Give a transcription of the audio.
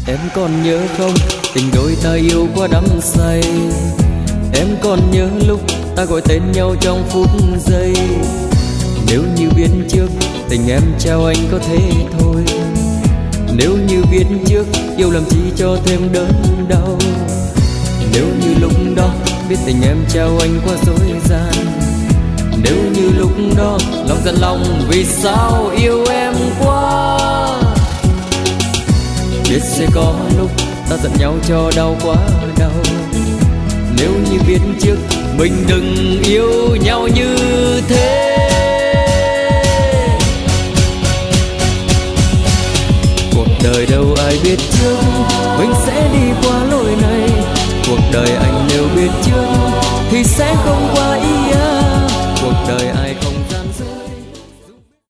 Em còn nhớ không, tình đôi ta yêu quá đắm say. Em còn nhớ lúc ta gọi tên nhau trong phút giây. Nếu như biết trước tình em trao anh có thế thôi. Nếu như biết trước yêu làm chi cho thêm đớn đau. Nếu như lúc đó biết tình em trao anh quá dối gian. Nếu như lúc đó lòng giận lòng vì sao yêu em quá. Biết sẽ có lúc ta giận nhau cho đau quá đau. Nếu như biết trước mình đừng yêu nhau như thế. Cuộc đời đâu ai biết trước mình sẽ đi qua lối này. Cuộc đời anh nếu biết trước thì sẽ không qua ý. Cuộc đời ai không